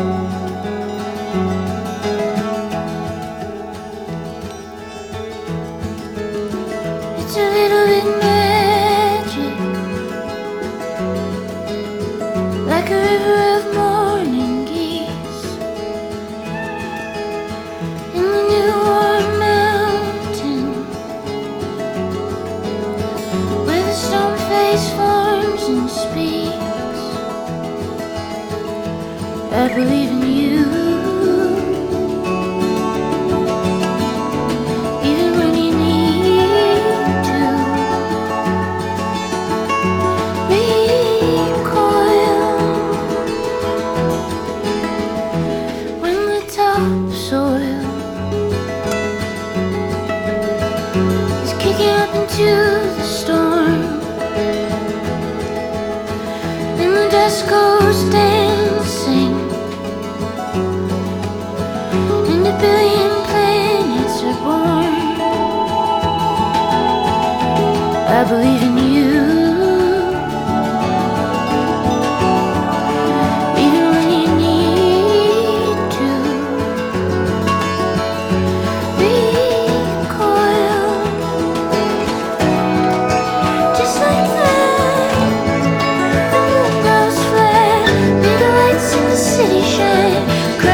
It's a little bit magic, like a river of morning geese in the new warm mountain, where the stone face forms and speaks. I believe in you. Soil is kicking up into the storm, and the dust goes dancing, and a billion planets are born. I believe in you. City shine.